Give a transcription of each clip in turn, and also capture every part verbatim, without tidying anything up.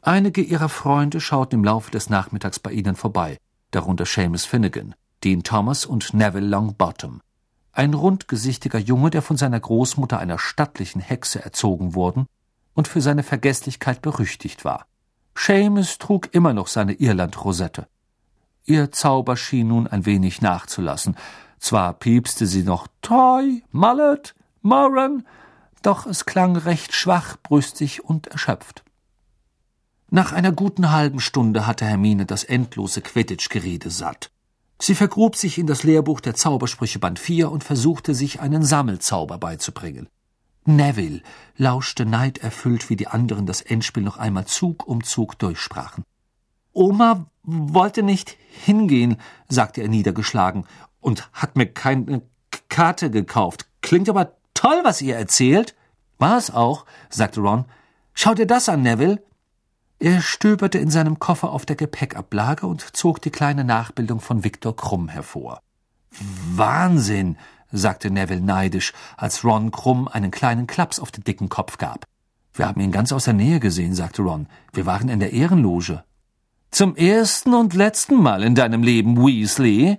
Einige ihrer Freunde schauten im Laufe des Nachmittags bei ihnen vorbei, darunter Seamus Finnegan, Dean Thomas und Neville Longbottom. Ein rundgesichtiger Junge, der von seiner Großmutter, einer stattlichen Hexe, erzogen worden und für seine Vergeßlichkeit berüchtigt war. Seamus trug immer noch seine Irland-Rosette. Ihr Zauber schien nun ein wenig nachzulassen. Zwar piepste sie noch Toy, Mallet, Moran, doch es klang recht schwach, brüstig und erschöpft. Nach einer guten halben Stunde hatte Hermine das endlose Quidditch-Gerede satt. Sie vergrub sich in das Lehrbuch der Zaubersprüche Band vier und versuchte, sich einen Sammelzauber beizubringen. Neville lauschte neiderfüllt, wie die anderen das Endspiel noch einmal Zug um Zug durchsprachen. »Oma wollte nicht hingehen«, sagte er niedergeschlagen, »und hat mir keine Karte gekauft. Klingt aber toll, was ihr erzählt.« »War es auch«, sagte Ron. »Schau dir das an, Neville.« Er stöberte in seinem Koffer auf der Gepäckablage und zog die kleine Nachbildung von Viktor Krumm hervor. »Wahnsinn«, sagte Neville neidisch, als Ron Krumm einen kleinen Klaps auf den dicken Kopf gab. »Wir haben ihn ganz aus der Nähe gesehen«, sagte Ron. »Wir waren in der Ehrenloge.« »Zum ersten und letzten Mal in deinem Leben, Weasley?«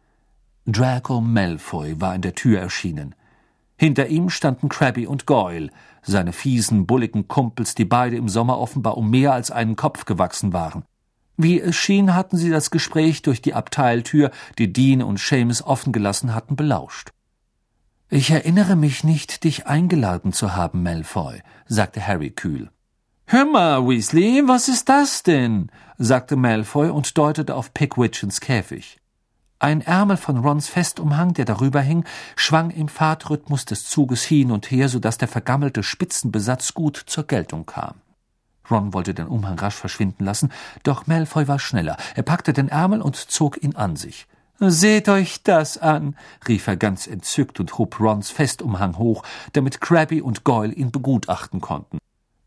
Draco Malfoy war in der Tür erschienen. Hinter ihm standen Crabbe und Goyle, seine fiesen, bulligen Kumpels, die beide im Sommer offenbar um mehr als einen Kopf gewachsen waren. Wie es schien, hatten sie das Gespräch durch die Abteiltür, die Dean und Seamus offen gelassen hatten, belauscht. »Ich erinnere mich nicht, dich eingeladen zu haben, Malfoy«, sagte Harry kühl. »Hör mal, Weasley, was ist das denn?« sagte Malfoy und deutete auf Pickwidgeons Käfig. Ein Ärmel von Rons Festumhang, der darüber hing, schwang im Fahrtrhythmus des Zuges hin und her, so dass der vergammelte Spitzenbesatz gut zur Geltung kam. Ron wollte den Umhang rasch verschwinden lassen, doch Malfoy war schneller. Er packte den Ärmel und zog ihn an sich. »Seht euch das an«, rief er ganz entzückt und hob Rons Festumhang hoch, damit Crabbe und Goyle ihn begutachten konnten.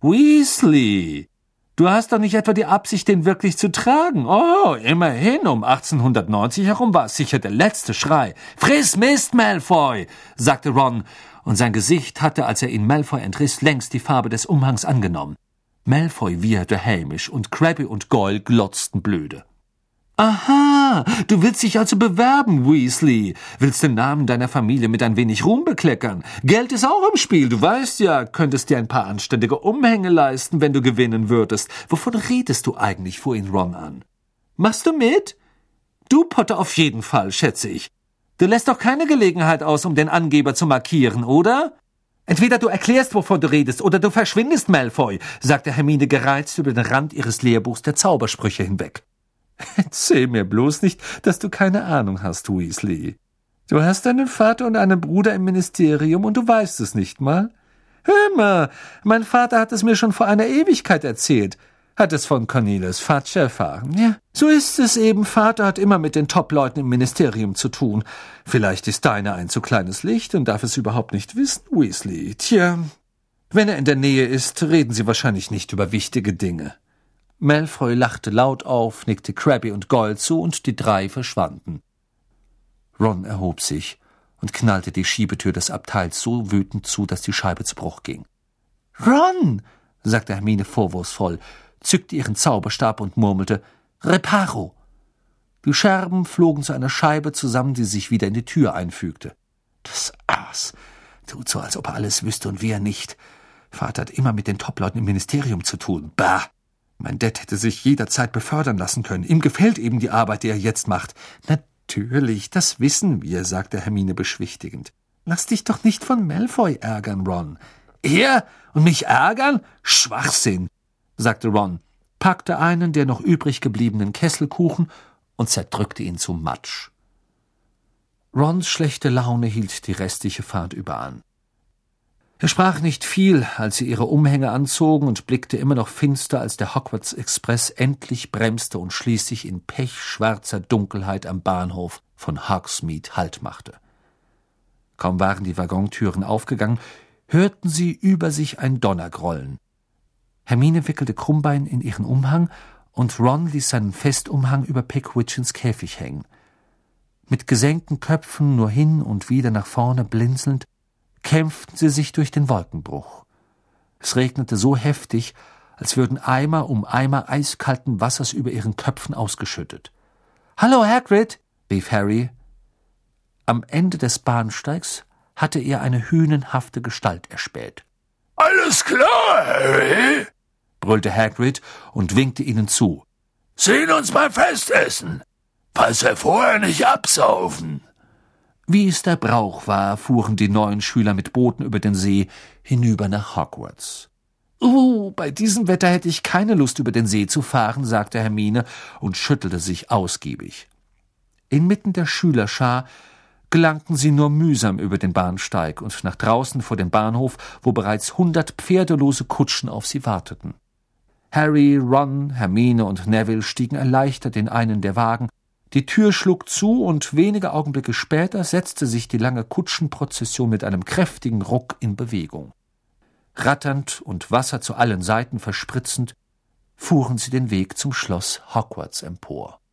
»Weasley, du hast doch nicht etwa die Absicht, den wirklich zu tragen? Oh, immerhin, um achtzehnhundertneunzig herum war es sicher der letzte Schrei. »Friss Mist, Malfoy«, sagte Ron, und sein Gesicht hatte, als er ihn Malfoy entriss, längst die Farbe des Umhangs angenommen. Malfoy wieherte hämisch, und Crabbe und Goyle glotzten blöde. »Aha, du willst dich also bewerben, Weasley. Willst den Namen deiner Familie mit ein wenig Ruhm bekleckern. Geld ist auch im Spiel, du weißt ja, könntest dir ein paar anständige Umhänge leisten, wenn du gewinnen würdest. Wovon redest du eigentlich?« fuhr ihn Ron an. »Machst du mit? Du, Potter, auf jeden Fall, schätze ich. Du lässt doch keine Gelegenheit aus, um den Angeber zu markieren, oder?« »Entweder du erklärst, wovon du redest, oder du verschwindest, Malfoy«, sagte Hermine gereizt über den Rand ihres Lehrbuchs der Zaubersprüche hinweg. »Erzähl mir bloß nicht, dass du keine Ahnung hast, Weasley. Du hast einen Vater und einen Bruder im Ministerium und du weißt es nicht mal. Hör mal, mein Vater hat es mir schon vor einer Ewigkeit erzählt. Hat es von Cornelius Fudge erfahren. Ja, so ist es eben. Vater hat immer mit den Top-Leuten im Ministerium zu tun. Vielleicht ist deiner ein zu kleines Licht und darf es überhaupt nicht wissen, Weasley. Tja, wenn er in der Nähe ist, reden sie wahrscheinlich nicht über wichtige Dinge.« Malfoy lachte laut auf, nickte Crabbe und Goyle zu, und die drei verschwanden. Ron erhob sich und knallte die Schiebetür des Abteils so wütend zu, dass die Scheibe zu Bruch ging. »Ron«, sagte Hermine vorwurfsvoll, zückte ihren Zauberstab und murmelte, »Reparo!« Die Scherben flogen zu einer Scheibe zusammen, die sich wieder in die Tür einfügte. »Das Aas! Tut so, als ob er alles wüsste und wir nicht. Vater hat immer mit den Top-Leuten im Ministerium zu tun. Bah! Mein Dad hätte sich jederzeit befördern lassen können. Ihm gefällt eben die Arbeit, die er jetzt macht.« »Natürlich, das wissen wir«, sagte Hermine beschwichtigend. »Lass dich doch nicht von Malfoy ärgern, Ron.« »Er? Und mich ärgern? Schwachsinn«, sagte Ron, packte einen der noch übrig gebliebenen Kesselkuchen und zerdrückte ihn zu Matsch. Rons schlechte Laune hielt die restliche Fahrt über an. Er sprach nicht viel, als sie ihre Umhänge anzogen, und blickte immer noch finster, als der Hogwarts Express endlich bremste und schließlich in pechschwarzer Dunkelheit am Bahnhof von Hogsmeade Halt machte. Kaum waren die Waggontüren aufgegangen, hörten sie über sich ein Donner grollen. Hermine wickelte Krummbein in ihren Umhang, und Ron ließ seinen Festumhang über Pickwidgeons Käfig hängen. Mit gesenkten Köpfen nur hin und wieder nach vorne blinzelnd, kämpften sie sich durch den Wolkenbruch. Es regnete so heftig, als würden Eimer um Eimer eiskalten Wassers über ihren Köpfen ausgeschüttet. »Hallo, Hagrid«, rief Harry. Am Ende des Bahnsteigs hatte er eine hünenhafte Gestalt erspäht. »Alles klar, Harry«, brüllte Hagrid und winkte ihnen zu. »Sehen uns beim Festessen. Pass er vorher nicht absaufen.« Wie es der Brauch war, fuhren die neuen Schüler mit Booten über den See hinüber nach Hogwarts. »Uh, bei diesem Wetter hätte ich keine Lust, über den See zu fahren«, sagte Hermine und schüttelte sich ausgiebig. Inmitten der Schülerschar gelangten sie nur mühsam über den Bahnsteig und nach draußen vor den Bahnhof, wo bereits hundert pferdelose Kutschen auf sie warteten. Harry, Ron, Hermine und Neville stiegen erleichtert in einen der Wagen. Die Tür schlug zu, und wenige Augenblicke später setzte sich die lange Kutschenprozession mit einem kräftigen Ruck in Bewegung. Ratternd und Wasser zu allen Seiten verspritzend, fuhren sie den Weg zum Schloss Hogwarts empor.